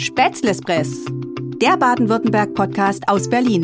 Spätzlespress, der Baden-Württemberg-Podcast aus Berlin.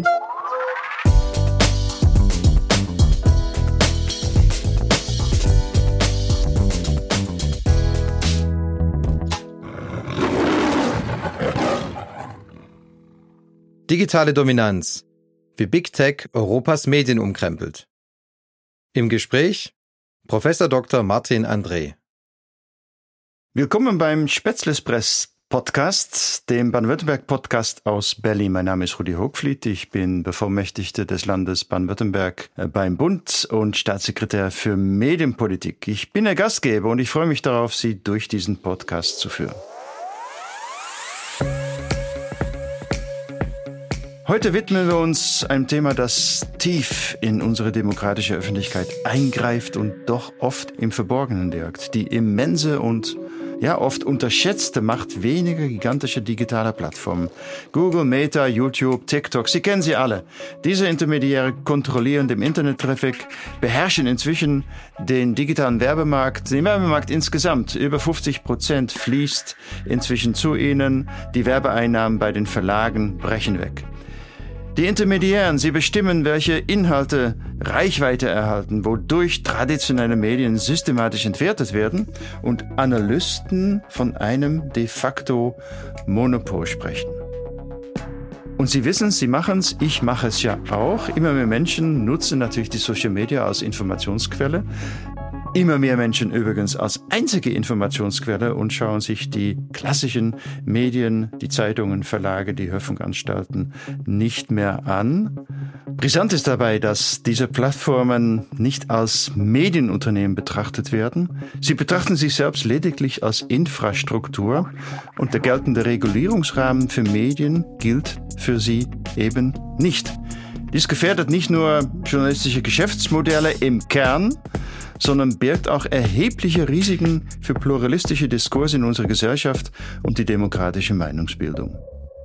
Digitale Dominanz. Wie Big Tech Europas Medien umkrempelt. Im Gespräch Professor Dr. Martin André. Willkommen beim Spätzlespress Podcast, dem Baden-Württemberg-Podcast aus Berlin. Mein Name ist Rudi Hochfliet. Ich bin Bevollmächtigter des Landes Baden-Württemberg beim Bund und Staatssekretär für Medienpolitik. Ich bin der Gastgeber und ich freue mich darauf, Sie durch diesen Podcast zu führen. Heute widmen wir uns einem Thema, das tief in unsere demokratische Öffentlichkeit eingreift und doch oft im Verborgenen wirkt. Die immense und oft unterschätzte Macht weniger gigantischer digitaler Plattformen. Google, Meta, YouTube, TikTok, Sie kennen sie alle. Diese Intermediäre kontrollieren den Internet-Traffic, beherrschen inzwischen den digitalen Werbemarkt. Den Werbemarkt insgesamt, über 50% fließt inzwischen zu ihnen. Die Werbeeinnahmen bei den Verlagen brechen weg. Die Intermediären, sie bestimmen, welche Inhalte Reichweite erhalten, wodurch traditionelle Medien systematisch entwertet werden und Analysten von einem de facto Monopol sprechen. Und Sie wissen, Sie machen es, ich mache es ja auch. Immer mehr Menschen nutzen natürlich die Social Media als Informationsquelle. Immer mehr Menschen übrigens als einzige Informationsquelle und schauen sich die klassischen Medien, die Zeitungen, Verlage, die Hörfunkanstalten nicht mehr an. Brisant ist dabei, dass diese Plattformen nicht als Medienunternehmen betrachtet werden. Sie betrachten sich selbst lediglich als Infrastruktur und der geltende Regulierungsrahmen für Medien gilt für sie eben nicht. Dies gefährdet nicht nur journalistische Geschäftsmodelle im Kern, sondern birgt auch erhebliche Risiken für pluralistische Diskurse in unserer Gesellschaft und die demokratische Meinungsbildung.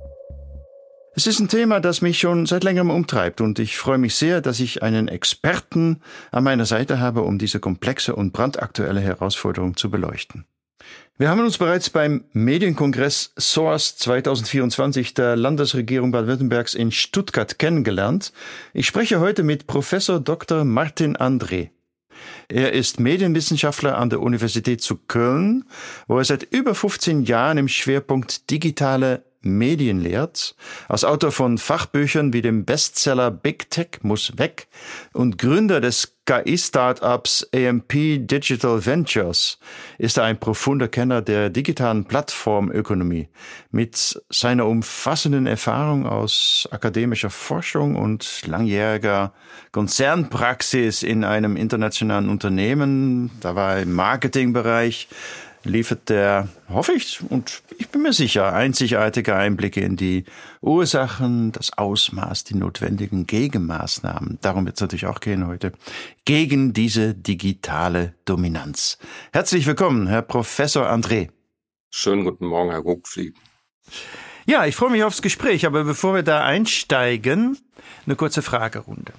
Es ist ein Thema, das mich schon seit längerem umtreibt und ich freue mich sehr, dass ich einen Experten an meiner Seite habe, um diese komplexe und brandaktuelle Herausforderung zu beleuchten. Wir haben uns bereits beim Medienkongress Source 2024 der Landesregierung Baden-Württembergs in Stuttgart kennengelernt. Ich spreche heute mit Professor Dr. Martin André. Er ist Medienwissenschaftler an der Universität zu Köln, wo er seit über 15 Jahren im Schwerpunkt digitale Medien lehrt. Als Autor von Fachbüchern wie dem Bestseller Big Tech muss weg und Gründer des KI-Startups AMP Digital Ventures ist er ein profunder Kenner der digitalen Plattformökonomie. Mit seiner umfassenden Erfahrung aus akademischer Forschung und langjähriger Konzernpraxis in einem internationalen Unternehmen, da war er im Marketingbereich, liefert er, hoffe ich, und ich bin mir sicher, einzigartige Einblicke in die Ursachen, das Ausmaß, die notwendigen Gegenmaßnahmen. Darum wird es natürlich auch gehen heute. Gegen diese digitale Dominanz. Herzlich willkommen, Herr Professor André. Schönen guten Morgen, Herr Hochfliet. Ja, ich freue mich aufs Gespräch, aber bevor wir da einsteigen, eine kurze Fragerunde.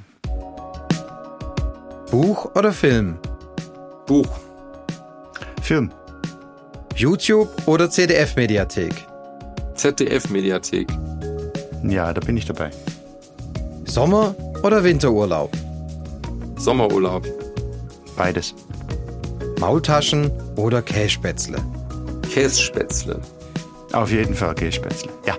Buch oder Film? Buch. Film. YouTube oder ZDF-Mediathek? ZDF-Mediathek. Ja, da bin ich dabei. Sommer- oder Winterurlaub? Sommerurlaub. Beides. Maultaschen oder Kässpätzle? Kässpätzle. Auf jeden Fall Kässpätzle, ja.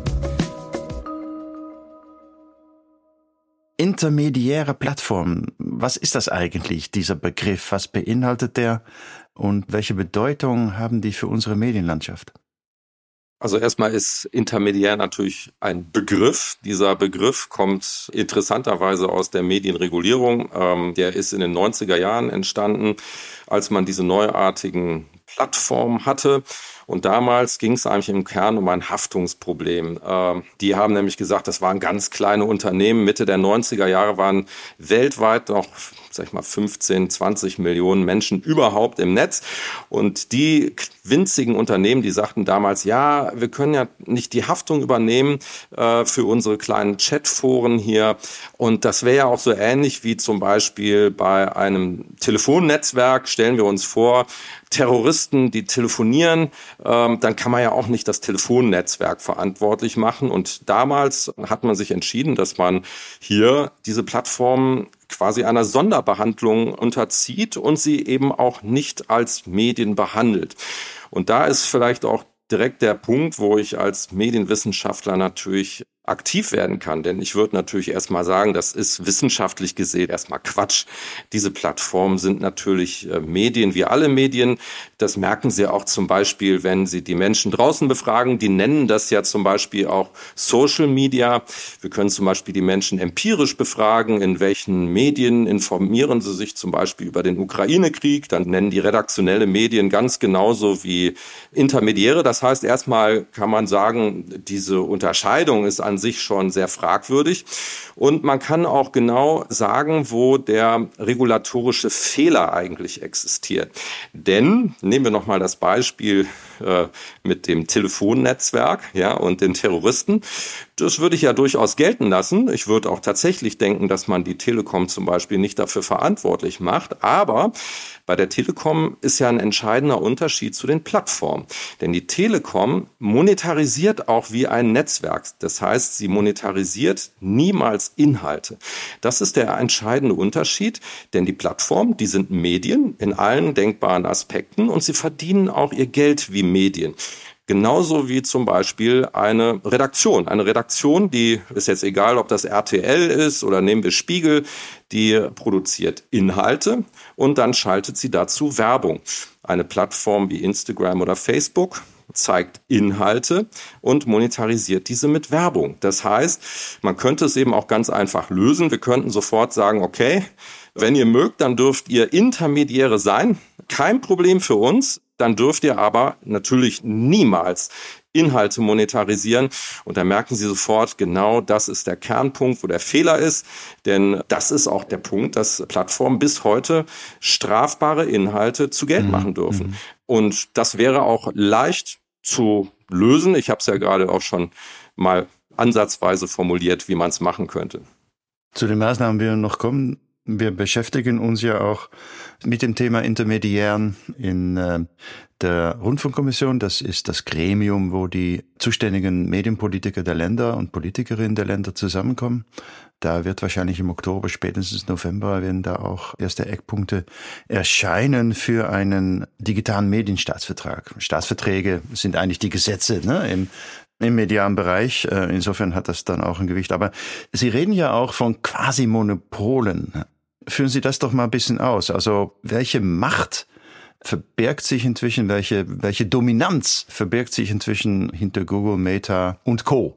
Intermediäre Plattformen. Was ist das eigentlich, dieser Begriff? Was beinhaltet der und welche Bedeutung haben die für unsere Medienlandschaft? Also erstmal ist intermediär natürlich ein Begriff. Dieser Begriff kommt interessanterweise aus der Medienregulierung. Der ist in den 90er Jahren entstanden, als man diese neuartigen Plattformen hatte. Und damals ging es eigentlich im Kern um ein Haftungsproblem. Die haben nämlich gesagt, das waren ganz kleine Unternehmen. Mitte der 90er Jahre waren weltweit noch, 15, 20 Millionen Menschen überhaupt im Netz. Und die winzigen Unternehmen, die sagten damals, ja, wir können ja nicht die Haftung übernehmen für unsere kleinen Chatforen hier. Und das wäre ja auch so ähnlich wie zum Beispiel bei einem Telefonnetzwerk. Stellen wir uns vor, Terroristen, die telefonieren dann kann man ja auch nicht das Telefonnetzwerk verantwortlich machen. Und damals hat man sich entschieden, dass man hier diese Plattformen quasi einer Sonderbehandlung unterzieht und sie eben auch nicht als Medien behandelt. Und da ist vielleicht auch direkt der Punkt, wo ich als Medienwissenschaftler natürlich aktiv werden kann. Denn ich würde natürlich erstmal sagen, das ist wissenschaftlich gesehen erstmal Quatsch. Diese Plattformen sind natürlich Medien wie alle Medien. Das merken Sie auch zum Beispiel, wenn Sie die Menschen draußen befragen. Die nennen das ja zum Beispiel auch Social Media. Wir können zum Beispiel die Menschen empirisch befragen, in welchen Medien informieren sie sich zum Beispiel über den Ukraine-Krieg. Dann nennen die redaktionelle Medien ganz genauso wie Intermediäre. Das heißt, erstmal kann man sagen, diese Unterscheidung ist an sich schon sehr fragwürdig. Und man kann auch genau sagen, wo der regulatorische Fehler eigentlich existiert. Denn, nehmen wir nochmal das Beispiel mit dem Telefonnetzwerk, ja, und den Terroristen. Das würde ich ja durchaus gelten lassen. Ich würde auch tatsächlich denken, dass man die Telekom zum Beispiel nicht dafür verantwortlich macht. Aber bei der Telekom ist ja ein entscheidender Unterschied zu den Plattformen. Denn die Telekom monetarisiert auch wie ein Netzwerk. Das heißt, sie monetarisiert niemals Inhalte. Das ist der entscheidende Unterschied. Denn die Plattformen, die sind Medien in allen denkbaren Aspekten und sie verdienen auch ihr Geld wie Medien. Genauso wie zum Beispiel eine Redaktion. Eine Redaktion, die ist jetzt egal, ob das RTL ist oder nehmen wir Spiegel, die produziert Inhalte und dann schaltet sie dazu Werbung. Eine Plattform wie Instagram oder Facebook zeigt Inhalte und monetarisiert diese mit Werbung. Das heißt, man könnte es eben auch ganz einfach lösen. Wir könnten sofort sagen, okay, wenn ihr mögt, dann dürft ihr Intermediäre sein. Kein Problem für uns. Dann dürft ihr aber natürlich niemals Inhalte monetarisieren. Und da merken Sie sofort, genau das ist der Kernpunkt, wo der Fehler ist. Denn das ist auch der Punkt, dass Plattformen bis heute strafbare Inhalte zu Geld machen dürfen. Und das wäre auch leicht zu lösen. Ich habe es ja gerade auch schon mal ansatzweise formuliert, wie man es machen könnte. Zu den Maßnahmen wir noch kommen. Wir beschäftigen uns ja auch mit dem Thema Intermediären in der Rundfunkkommission. Das ist das Gremium, wo die zuständigen Medienpolitiker der Länder und Politikerinnen der Länder zusammenkommen. Da wird wahrscheinlich im Oktober, spätestens November, werden da auch erste Eckpunkte erscheinen für einen digitalen Medienstaatsvertrag. Staatsverträge sind eigentlich die Gesetze, ne, im medialen Bereich. Insofern hat das dann auch ein Gewicht. Aber Sie reden ja auch von Quasi-Monopolen. Führen Sie das doch mal ein bisschen aus. Also welche Macht verbirgt sich inzwischen, welche Dominanz verbirgt sich inzwischen hinter Google, Meta und Co.?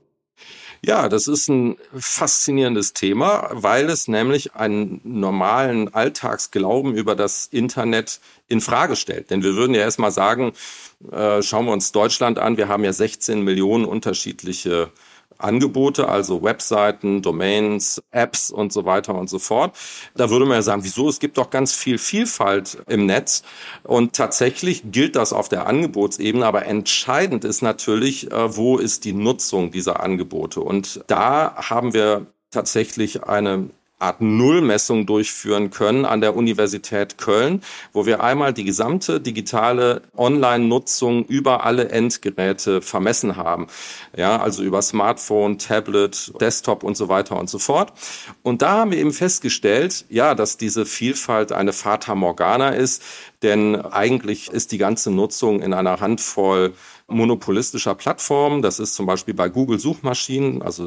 Ja, das ist ein faszinierendes Thema, weil es nämlich einen normalen Alltagsglauben über das Internet in Frage stellt. Denn wir würden ja erstmal sagen, schauen wir uns Deutschland an, wir haben ja 16 Millionen unterschiedliche Angebote, also Webseiten, Domains, Apps und so weiter und so fort. Da würde man ja sagen, wieso? Es gibt doch ganz viel Vielfalt im Netz. Und tatsächlich gilt das auf der Angebotsebene, aber entscheidend ist natürlich, wo ist die Nutzung dieser Angebote? Und da haben wir tatsächlich eine Art Nullmessung durchführen können an der Universität Köln, wo wir einmal die gesamte digitale Online-Nutzung über alle Endgeräte vermessen haben. Ja, also über Smartphone, Tablet, Desktop und so weiter und so fort. Und da haben wir eben festgestellt, ja, dass diese Vielfalt eine Fata Morgana ist, denn eigentlich ist die ganze Nutzung in einer Handvoll monopolistischer Plattformen. Das ist zum Beispiel bei Google Suchmaschinen, also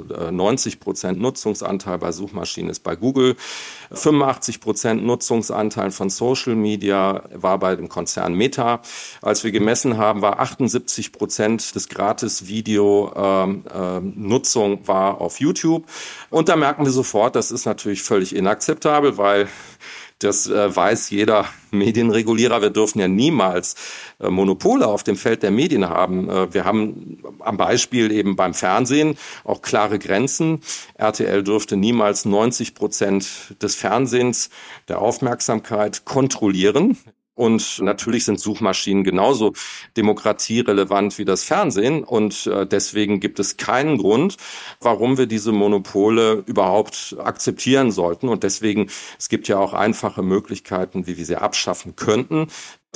90% Nutzungsanteil bei Suchmaschinen ist bei Google, 85% Nutzungsanteil von Social Media war bei dem Konzern Meta. Als wir gemessen haben, war 78% des Gratis-Video-Nutzung war auf YouTube. Und da merken wir sofort, das ist natürlich völlig inakzeptabel, weil das weiß jeder Medienregulierer. Wir dürfen ja niemals Monopole auf dem Feld der Medien haben. Wir haben am Beispiel eben beim Fernsehen auch klare Grenzen. RTL dürfte niemals 90% des Fernsehens, der Aufmerksamkeit kontrollieren. Und natürlich sind Suchmaschinen genauso demokratierelevant wie das Fernsehen. Und deswegen gibt es keinen Grund, warum wir diese Monopole überhaupt akzeptieren sollten. Und deswegen, es gibt ja auch einfache Möglichkeiten, wie wir sie abschaffen könnten.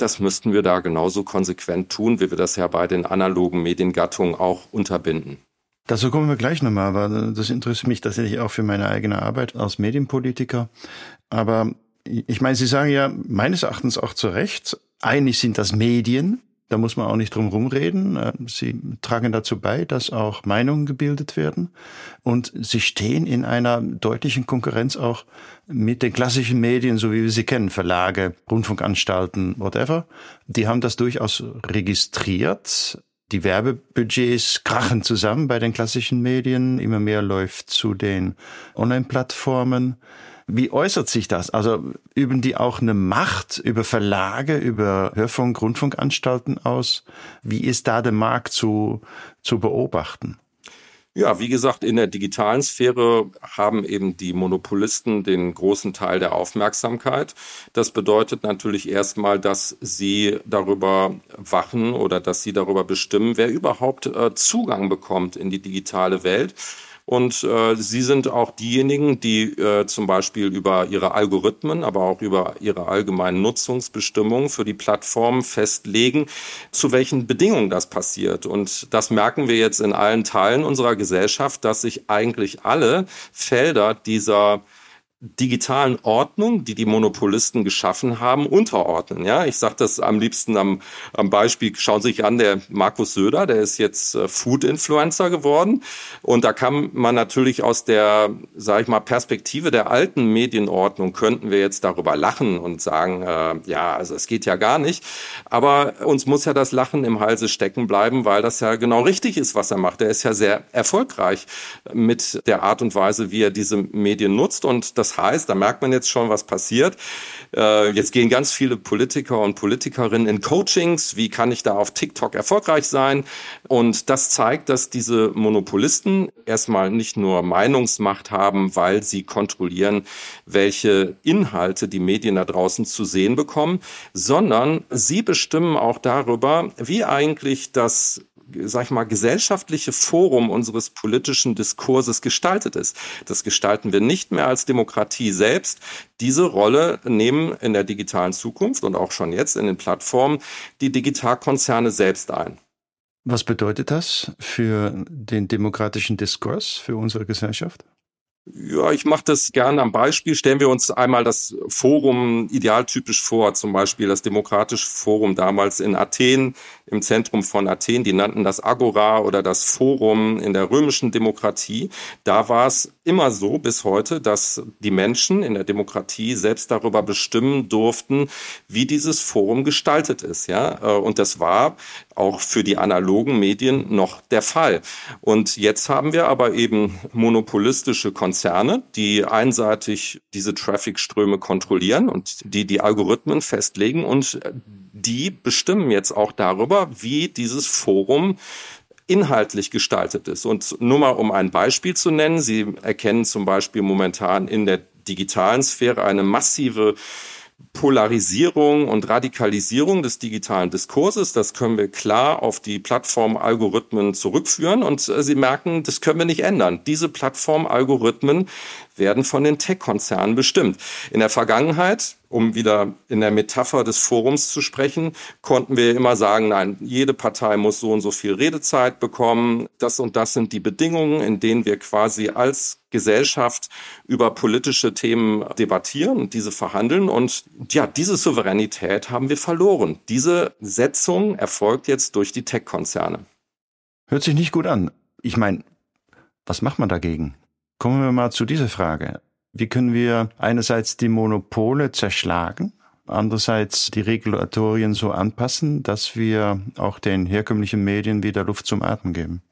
das müssten wir da genauso konsequent tun, wie wir das ja bei den analogen Mediengattungen auch unterbinden. Dazu kommen wir gleich nochmal, aber das interessiert mich tatsächlich auch für meine eigene Arbeit als Medienpolitiker. Aber ich meine, Sie sagen ja meines Erachtens auch zu Recht, eigentlich sind das Medien, da muss man auch nicht drum rumreden. Sie tragen dazu bei, dass auch Meinungen gebildet werden. Und sie stehen in einer deutlichen Konkurrenz auch mit den klassischen Medien, so wie wir sie kennen, Verlage, Rundfunkanstalten, whatever. Die haben das durchaus registriert. Die Werbebudgets krachen zusammen bei den klassischen Medien. Immer mehr läuft zu den Online-Plattformen. Wie äußert sich das? Also üben die auch eine Macht über Verlage, über Hörfunk, Rundfunkanstalten aus? Wie ist da der Markt zu beobachten? Ja, wie gesagt, in der digitalen Sphäre haben eben die Monopolisten den großen Teil der Aufmerksamkeit. Das bedeutet natürlich erstmal, dass sie darüber wachen oder dass sie darüber bestimmen, wer überhaupt Zugang bekommt in die digitale Welt. Und sie sind auch diejenigen, die zum Beispiel über ihre Algorithmen, aber auch über ihre allgemeinen Nutzungsbestimmungen für die Plattformen festlegen, zu welchen Bedingungen das passiert. Und das merken wir jetzt in allen Teilen unserer Gesellschaft, dass sich eigentlich alle Felder dieser digitalen Ordnung, die die Monopolisten geschaffen haben, unterordnen. Ja, ich sage das am liebsten am Beispiel, schauen Sie sich an, der Markus Söder, der ist jetzt Food-Influencer geworden. Und da kann man natürlich aus der, sage ich mal, Perspektive der alten Medienordnung, könnten wir jetzt darüber lachen und sagen, ja, also es geht ja gar nicht. Aber uns muss ja das Lachen im Halse stecken bleiben, weil das ja genau richtig ist, was er macht. Er ist ja sehr erfolgreich mit der Art und Weise, wie er diese Medien nutzt. Und das heißt, da merkt man jetzt schon, was passiert. Jetzt gehen ganz viele Politiker und Politikerinnen in Coachings. Wie kann ich da auf TikTok erfolgreich sein? Und das zeigt, dass diese Monopolisten erstmal nicht nur Meinungsmacht haben, weil sie kontrollieren, welche Inhalte die Medien da draußen zu sehen bekommen, sondern sie bestimmen auch darüber, wie eigentlich das, sag ich mal, gesellschaftliche Forum unseres politischen Diskurses gestaltet ist. Das gestalten wir nicht mehr als Demokratie selbst. Diese Rolle nehmen in der digitalen Zukunft und auch schon jetzt in den Plattformen die Digitalkonzerne selbst ein. Was bedeutet das für den demokratischen Diskurs, für unsere Gesellschaft? Ja, ich mache das gerne am Beispiel. Stellen wir uns einmal das Forum idealtypisch vor, zum Beispiel das Demokratische Forum damals in Athen, im Zentrum von Athen. Die nannten das Agora oder das Forum in der römischen Demokratie. Da war es immer so bis heute, dass die Menschen in der Demokratie selbst darüber bestimmen durften, wie dieses Forum gestaltet ist. Ja, und das war auch für die analogen Medien noch der Fall. Und jetzt haben wir aber eben monopolistische Konzerne, die einseitig diese Traffic-Ströme kontrollieren und die Algorithmen festlegen, und die bestimmen jetzt auch darüber, wie dieses Forum inhaltlich gestaltet ist. Und nur mal um ein Beispiel zu nennen, Sie erkennen zum Beispiel momentan in der digitalen Sphäre eine massive Polarisierung und Radikalisierung des digitalen Diskurses. Das können wir klar auf die Plattformalgorithmen zurückführen, und Sie merken, das können wir nicht ändern. Diese Plattformalgorithmen werden von den Tech-Konzernen bestimmt. In der Vergangenheit, um wieder in der Metapher des Forums zu sprechen, konnten wir immer sagen, nein, jede Partei muss so und so viel Redezeit bekommen. Das und das sind die Bedingungen, in denen wir quasi als Gesellschaft über politische Themen debattieren und diese verhandeln. Und ja, diese Souveränität haben wir verloren. Diese Setzung erfolgt jetzt durch die Tech-Konzerne. Hört sich nicht gut an. Ich meine, was macht man dagegen? Kommen wir mal zu dieser Frage. Wie können wir einerseits die Monopole zerschlagen, andererseits die Regulatorien so anpassen, dass wir auch den herkömmlichen Medien wieder Luft zum Atmen geben?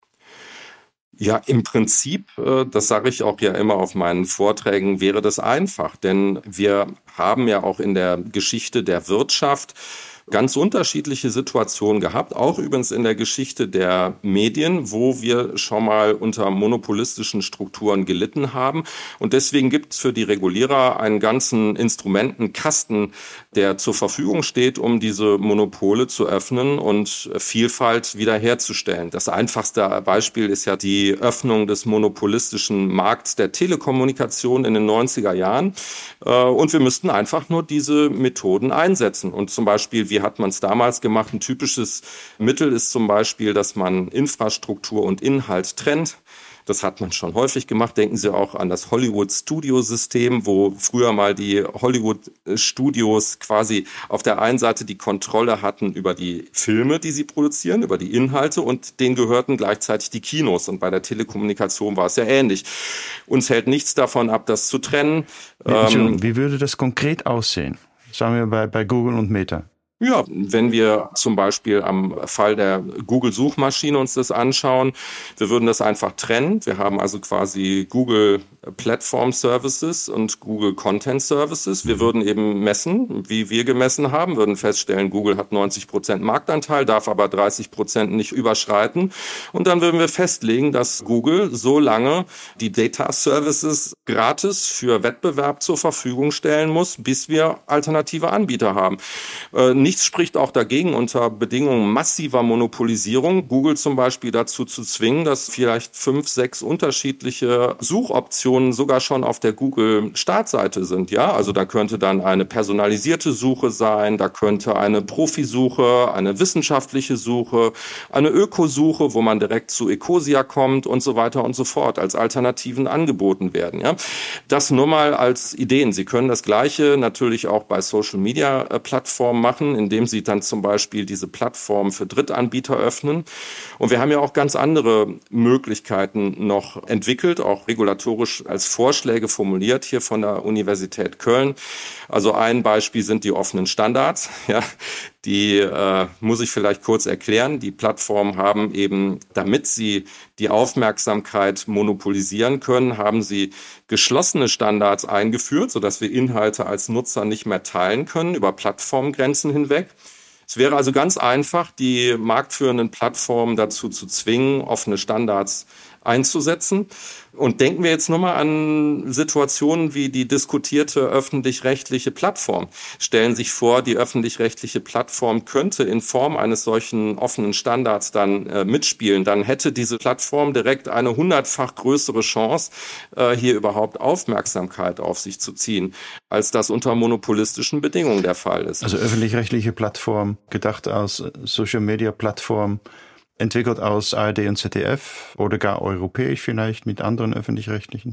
Ja, im Prinzip, das sage ich auch ja immer auf meinen Vorträgen, wäre das einfach. Denn wir haben ja auch in der Geschichte der Wirtschaft ganz unterschiedliche Situationen gehabt, auch übrigens in der Geschichte der Medien, wo wir schon mal unter monopolistischen Strukturen gelitten haben. Und deswegen gibt es für die Regulierer einen ganzen Instrumentenkasten, der zur Verfügung steht, um diese Monopole zu öffnen und Vielfalt wiederherzustellen. Das einfachste Beispiel ist ja die Öffnung des monopolistischen Markts der Telekommunikation in den 90er Jahren. Und wir müssten einfach nur diese Methoden einsetzen. Und zum Beispiel, wie hat man es damals gemacht? Ein typisches Mittel ist zum Beispiel, dass man Infrastruktur und Inhalt trennt. Das hat man schon häufig gemacht. Denken Sie auch an das Hollywood-Studio-System, wo früher mal die Hollywood-Studios quasi auf der einen Seite die Kontrolle hatten über die Filme, die sie produzieren, über die Inhalte, und denen gehörten gleichzeitig die Kinos. Und bei der Telekommunikation war es ja ähnlich. Uns hält nichts davon ab, das zu trennen. Wie würde das konkret aussehen? Sagen wir bei Google und Meta. Ja, wenn wir zum Beispiel am Fall der Google-Suchmaschine uns das anschauen, wir würden das einfach trennen. Wir haben also quasi Google Platform Services und Google Content Services. Wir würden eben messen, wie wir gemessen haben, würden feststellen, Google hat 90% Marktanteil, darf aber 30% nicht überschreiten. Und dann würden wir festlegen, dass Google so lange die Data Services gratis für Wettbewerb zur Verfügung stellen muss, bis wir alternative Anbieter haben. Nichts spricht auch dagegen, unter Bedingungen massiver Monopolisierung Google zum Beispiel dazu zu zwingen, dass vielleicht 5, 6 unterschiedliche Suchoptionen sogar schon auf der Google-Startseite sind. Ja, also da könnte dann eine personalisierte Suche sein, da könnte eine Profisuche, eine wissenschaftliche Suche, eine Ökosuche, wo man direkt zu Ecosia kommt und so weiter und so fort, als Alternativen angeboten werden. Ja, das nur mal als Ideen. Sie können das Gleiche natürlich auch bei Social-Media-Plattformen machen, indem sie dann zum Beispiel diese Plattformen für Drittanbieter öffnen. Und wir haben ja auch ganz andere Möglichkeiten noch entwickelt, auch regulatorisch als Vorschläge formuliert hier von der Universität Köln. Also ein Beispiel sind die offenen Standards. Ja, die muss ich vielleicht kurz erklären. Die Plattformen haben eben, damit sie die Aufmerksamkeit monopolisieren können, haben sie geschlossene Standards eingeführt, sodass wir Inhalte als Nutzer nicht mehr teilen können über Plattformgrenzen hinweg. Es wäre also ganz einfach, die marktführenden Plattformen dazu zu zwingen, offene Standards einzusetzen. Und denken wir jetzt nochmal an Situationen wie die diskutierte öffentlich-rechtliche Plattform. Stellen Sie sich vor, die öffentlich-rechtliche Plattform könnte in Form eines solchen offenen Standards dann mitspielen. Dann hätte diese Plattform direkt eine 100-fach größere Chance, hier überhaupt Aufmerksamkeit auf sich zu ziehen, als das unter monopolistischen Bedingungen der Fall ist. Also öffentlich-rechtliche Plattform, gedacht als Social-Media-Plattform, entwickelt aus ARD und ZDF oder gar europäisch vielleicht mit anderen öffentlich-rechtlichen?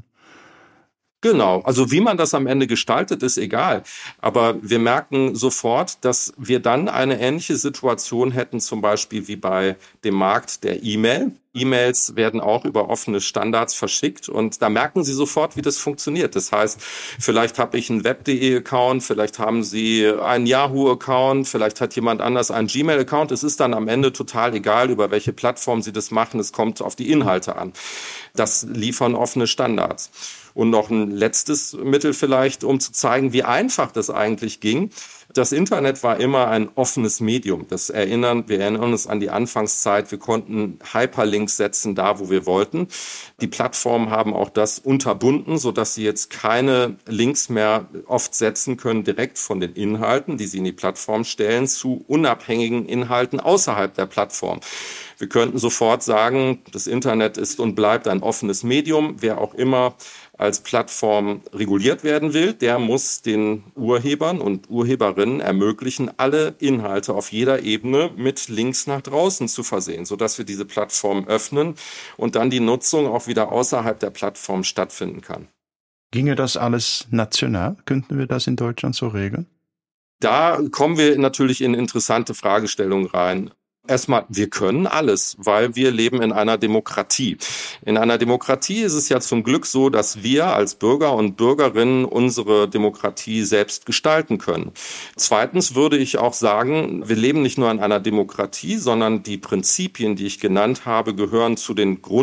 Genau, also wie man das am Ende gestaltet, ist egal. Aber wir merken sofort, dass wir dann eine ähnliche Situation hätten, zum Beispiel wie bei dem Markt der E-Mail. E-Mails werden auch über offene Standards verschickt und da merken Sie sofort, wie das funktioniert. Das heißt, vielleicht habe ich einen Web.de-Account, vielleicht haben Sie einen Yahoo-Account, vielleicht hat jemand anders einen Gmail-Account. Es ist dann am Ende total egal, über welche Plattform Sie das machen. Es kommt auf die Inhalte an. Das liefern offene Standards. Und noch ein letztes Mittel vielleicht, um zu zeigen, wie einfach das eigentlich ging. Das Internet war immer ein offenes Medium. Wir erinnern uns an die Anfangszeit. Wir konnten Hyperlinks setzen, da wo wir wollten. Die Plattformen haben auch das unterbunden, sodass Sie jetzt keine Links mehr oft setzen können, direkt von den Inhalten, die Sie in die Plattform stellen, zu unabhängigen Inhalten außerhalb der Plattform. Wir könnten sofort sagen, das Internet ist und bleibt ein offenes Medium. Wer auch immer als Plattform reguliert werden will, der muss den Urhebern und Urheberinnen ermöglichen, alle Inhalte auf jeder Ebene mit Links nach draußen zu versehen, sodass wir diese Plattform öffnen und dann die Nutzung auch wieder außerhalb der Plattform stattfinden kann. Ginge das alles national? Könnten wir das in Deutschland so regeln? Da kommen wir natürlich in interessante Fragestellungen rein. Erstmal, wir können alles, weil wir leben in einer Demokratie. In einer Demokratie ist es ja zum Glück so, dass wir als Bürger und Bürgerinnen unsere Demokratie selbst gestalten können. Zweitens würde ich auch sagen, wir leben nicht nur in einer Demokratie, sondern die Prinzipien, die ich genannt habe, gehören zu den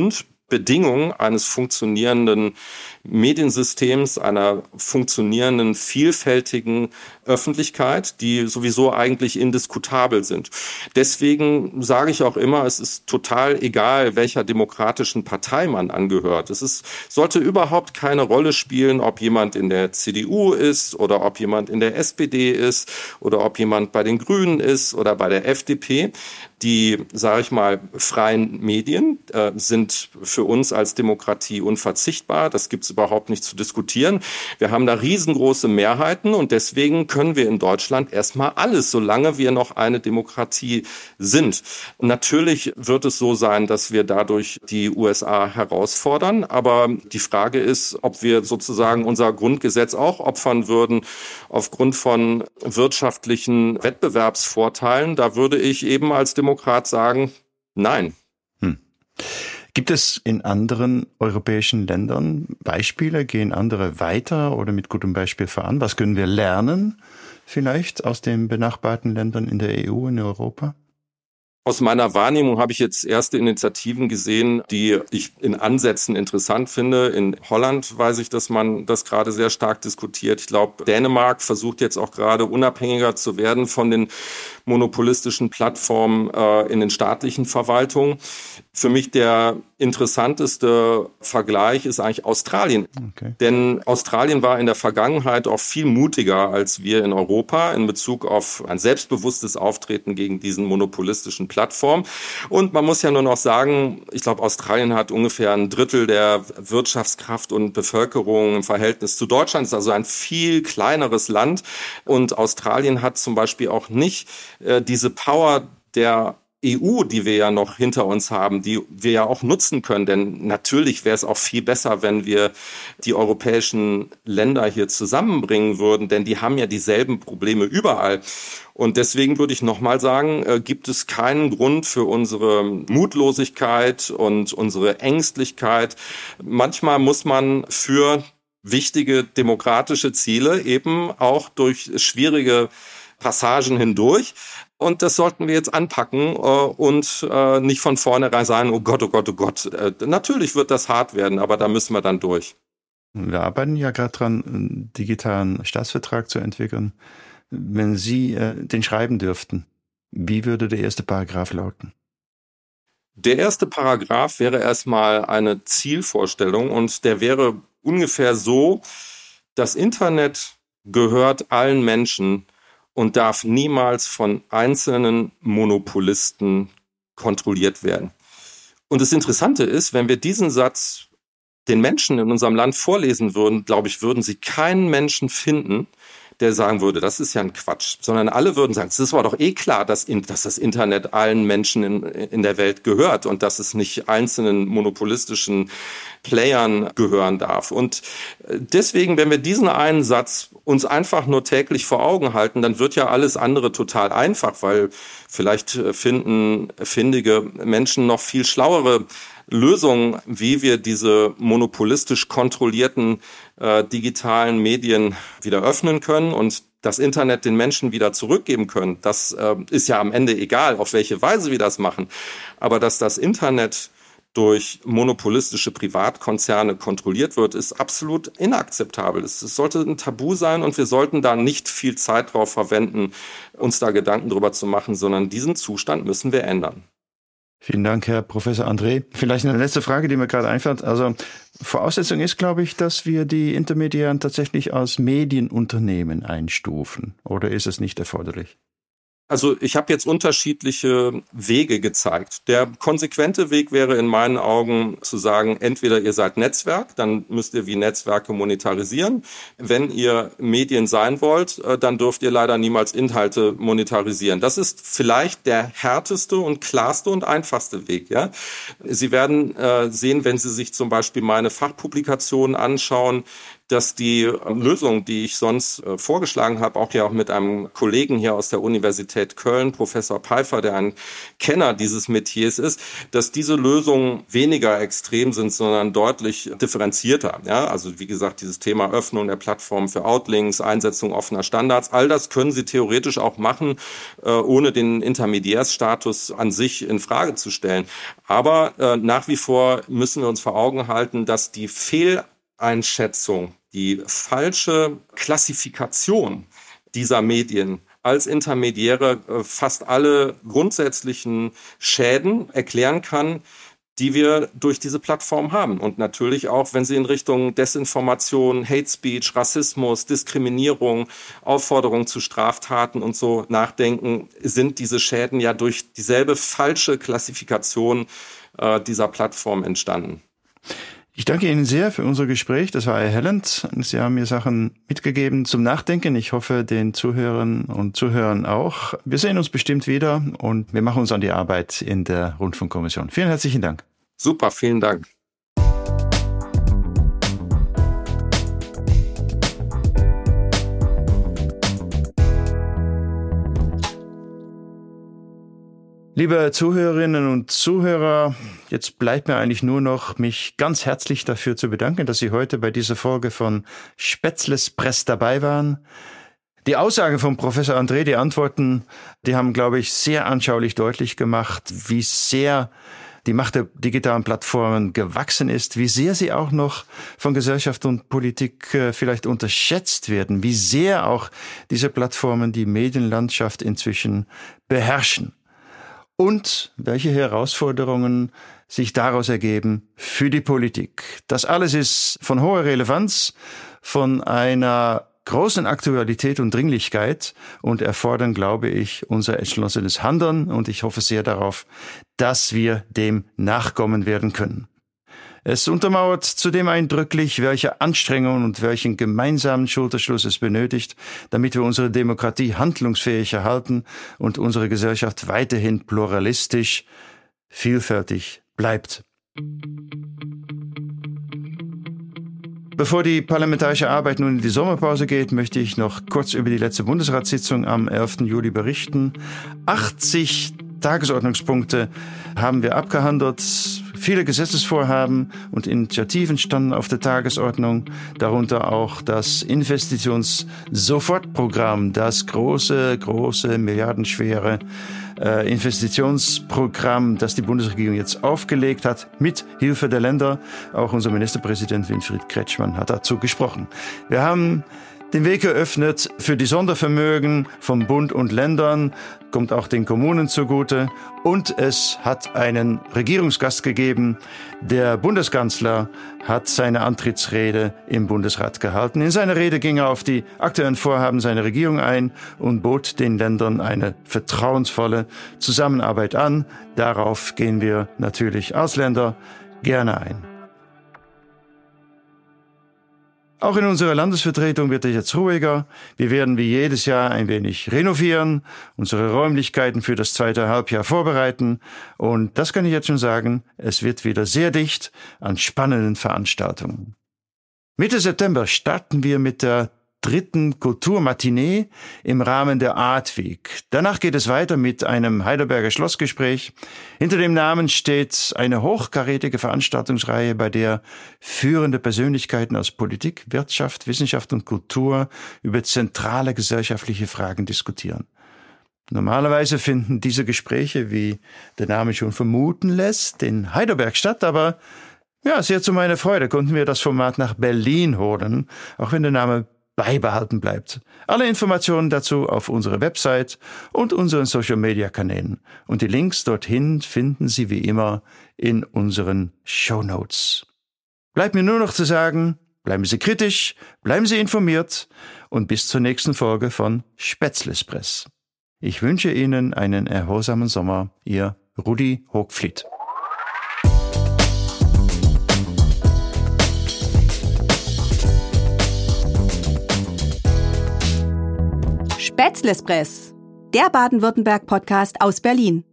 Bedingung eines funktionierenden Mediensystems, einer funktionierenden, vielfältigen Öffentlichkeit, die sowieso eigentlich indiskutabel sind. Deswegen sage ich auch immer, es ist total egal, welcher demokratischen Partei man angehört. Sollte überhaupt keine Rolle spielen, ob jemand in der CDU ist oder ob jemand in der SPD ist oder ob jemand bei den Grünen ist oder bei der FDP. Die, sage ich mal, freien Medien sind für uns als Demokratie unverzichtbar. Das gibt es überhaupt nicht zu diskutieren. Wir haben da riesengroße Mehrheiten und deswegen können wir in Deutschland erstmal alles, solange wir noch eine Demokratie sind. Und natürlich wird es so sein, dass wir dadurch die USA herausfordern. Aber die Frage ist, ob wir sozusagen unser Grundgesetz auch opfern würden aufgrund von wirtschaftlichen Wettbewerbsvorteilen. Da würde ich eben als Demokrat sagen, nein. Gibt es in anderen europäischen Ländern Beispiele? Gehen andere weiter oder mit gutem Beispiel voran? Was können wir lernen vielleicht aus den benachbarten Ländern in der EU, in Europa? Aus meiner Wahrnehmung habe ich jetzt erste Initiativen gesehen, die ich in Ansätzen interessant finde. In Holland weiß ich, dass man das gerade sehr stark diskutiert. Ich glaube, Dänemark versucht jetzt auch gerade unabhängiger zu werden von den monopolistischen Plattformen in den staatlichen Verwaltungen. Für mich der interessanteste Vergleich ist eigentlich Australien. Okay. Denn Australien war in der Vergangenheit auch viel mutiger als wir in Europa in Bezug auf ein selbstbewusstes Auftreten gegen diesen monopolistischen Plattformen. Und man muss ja nur noch sagen, ich glaube, Australien hat ungefähr 1/3 der Wirtschaftskraft und Bevölkerung im Verhältnis zu Deutschland. Es ist also ein viel kleineres Land. Und Australien hat zum Beispiel auch nicht diese Power der EU, die wir ja noch hinter uns haben, die wir ja auch nutzen können. Denn natürlich wäre es auch viel besser, wenn wir die europäischen Länder hier zusammenbringen würden, denn die haben ja dieselben Probleme überall. Und deswegen würde ich nochmal sagen, gibt es keinen Grund für unsere Mutlosigkeit und unsere Ängstlichkeit. Manchmal muss man für wichtige demokratische Ziele eben auch durch schwierige Passagen hindurch. Und das sollten wir jetzt anpacken und nicht von vornherein sagen, oh Gott, oh Gott, oh Gott. Natürlich wird das hart werden, aber da müssen wir dann durch. Wir arbeiten ja gerade dran, einen digitalen Staatsvertrag zu entwickeln. Wenn Sie den schreiben dürften, wie würde der erste Paragraph lauten? Der erste Paragraph wäre erstmal eine Zielvorstellung und der wäre ungefähr so: Das Internet gehört allen Menschen und darf niemals von einzelnen Monopolisten kontrolliert werden. Und das Interessante ist, wenn wir diesen Satz den Menschen in unserem Land vorlesen würden, glaube ich, würden sie keinen Menschen finden, der sagen würde, das ist ja ein Quatsch, sondern alle würden sagen, es ist aber doch eh klar, dass das Internet allen Menschen in der Welt gehört und dass es nicht einzelnen monopolistischen Playern gehören darf. Und deswegen, wenn wir diesen einen Satz uns einfach nur täglich vor Augen halten, dann wird ja alles andere total einfach, weil vielleicht finden findige Menschen noch viel schlauere Lösungen, wie wir diese monopolistisch kontrollierten digitalen Medien wieder öffnen können und das Internet den Menschen wieder zurückgeben können. Das ist ja am Ende egal, auf welche Weise wir das machen. Aber dass das Internet durch monopolistische Privatkonzerne kontrolliert wird, ist absolut inakzeptabel. Es sollte ein Tabu sein und wir sollten da nicht viel Zeit drauf verwenden, uns da Gedanken drüber zu machen, sondern diesen Zustand müssen wir ändern. Vielen Dank, Herr Professor André. Vielleicht eine letzte Frage, die mir gerade einfällt. Also Voraussetzung ist, glaube ich, dass wir die Intermediären tatsächlich als Medienunternehmen einstufen. Oder ist es nicht erforderlich? Also ich habe jetzt unterschiedliche Wege gezeigt. Der konsequente Weg wäre in meinen Augen zu sagen, entweder ihr seid Netzwerk, dann müsst ihr wie Netzwerke monetarisieren. Wenn ihr Medien sein wollt, dann dürft ihr leider niemals Inhalte monetarisieren. Das ist vielleicht der härteste und klarste und einfachste Weg. Ja? Sie werden sehen, wenn Sie sich zum Beispiel meine Fachpublikationen anschauen, dass die Lösung, die ich sonst vorgeschlagen habe, auch mit einem Kollegen hier aus der Universität Köln, Professor Pfeiffer, der ein Kenner dieses Metiers ist, dass diese Lösungen weniger extrem sind, sondern deutlich differenzierter. Ja, also wie gesagt, dieses Thema Öffnung der Plattform für Outlinks, Einsetzung offener Standards, all das können Sie theoretisch auch machen, ohne den Intermediärsstatus an sich in Frage zu stellen. Aber nach wie vor müssen wir uns vor Augen halten, dass die Fehleinschätzung, die falsche Klassifikation dieser Medien als Intermediäre fast alle grundsätzlichen Schäden erklären kann, die wir durch diese Plattform haben. Und natürlich auch, wenn Sie in Richtung Desinformation, Hate Speech, Rassismus, Diskriminierung, Aufforderung zu Straftaten und so nachdenken, sind diese Schäden ja durch dieselbe falsche Klassifikation dieser Plattform entstanden. Ich danke Ihnen sehr für unser Gespräch. Das war erhellend. Sie haben mir Sachen mitgegeben zum Nachdenken. Ich hoffe, den Zuhörern und Zuhörern auch. Wir sehen uns bestimmt wieder und wir machen uns an die Arbeit in der Rundfunkkommission. Vielen herzlichen Dank. Super, vielen Dank. Liebe Zuhörerinnen und Zuhörer, jetzt bleibt mir eigentlich nur noch, mich ganz herzlich dafür zu bedanken, dass Sie heute bei dieser Folge von Spätzlespress dabei waren. Die Aussagen von Professor André, die Antworten, die haben, glaube ich, sehr anschaulich deutlich gemacht, wie sehr die Macht der digitalen Plattformen gewachsen ist, wie sehr sie auch noch von Gesellschaft und Politik vielleicht unterschätzt werden, wie sehr auch diese Plattformen die Medienlandschaft inzwischen beherrschen. Und welche Herausforderungen sich daraus ergeben für die Politik. Das alles ist von hoher Relevanz, von einer großen Aktualität und Dringlichkeit und erfordern, glaube ich, unser entschlossenes Handeln. Und ich hoffe sehr darauf, dass wir dem nachkommen werden können. Es untermauert zudem eindrücklich, welche Anstrengungen und welchen gemeinsamen Schulterschluss es benötigt, damit wir unsere Demokratie handlungsfähig erhalten und unsere Gesellschaft weiterhin pluralistisch, vielfältig bleibt. Bevor die parlamentarische Arbeit nun in die Sommerpause geht, möchte ich noch kurz über die letzte Bundesratssitzung am 11. Juli berichten. 80 Tagesordnungspunkte haben wir abgehandelt. Viele Gesetzesvorhaben und Initiativen standen auf der Tagesordnung, darunter auch das Investitions-Sofortprogramm, das große, milliardenschwere Investitionsprogramm, das die Bundesregierung jetzt aufgelegt hat, mit Hilfe der Länder. Auch unser Ministerpräsident Winfried Kretschmann hat dazu gesprochen. Wir haben den Weg eröffnet für die Sondervermögen von Bund und Ländern, kommt auch den Kommunen zugute. Und es hat einen Regierungsgast gegeben. Der Bundeskanzler hat seine Antrittsrede im Bundesrat gehalten. In seiner Rede ging er auf die aktuellen Vorhaben seiner Regierung ein und bot den Ländern eine vertrauensvolle Zusammenarbeit an. Darauf gehen wir natürlich als Länder gerne ein. Auch in unserer Landesvertretung wird es jetzt ruhiger. Wir werden wie jedes Jahr ein wenig renovieren, unsere Räumlichkeiten für das zweite Halbjahr vorbereiten. Und das kann ich jetzt schon sagen, es wird wieder sehr dicht an spannenden Veranstaltungen. Mitte September starten wir mit der 3. Kulturmatinee im Rahmen der Art Week. Danach geht es weiter mit einem Heidelberger Schlossgespräch. Hinter dem Namen steht eine hochkarätige Veranstaltungsreihe, bei der führende Persönlichkeiten aus Politik, Wirtschaft, Wissenschaft und Kultur über zentrale gesellschaftliche Fragen diskutieren. Normalerweise finden diese Gespräche, wie der Name schon vermuten lässt, in Heidelberg statt, aber ja, sehr zu meiner Freude konnten wir das Format nach Berlin holen, auch wenn der Name beibehalten bleibt. Alle Informationen dazu auf unserer Website und unseren Social-Media-Kanälen. Und die Links dorthin finden Sie wie immer in unseren Shownotes. Bleibt mir nur noch zu sagen, bleiben Sie kritisch, bleiben Sie informiert und bis zur nächsten Folge von Spätzlespress. Ich wünsche Ihnen einen erholsamen Sommer. Ihr Rudi Hochfliet. Spätzlespress, der Baden-Württemberg-Podcast aus Berlin.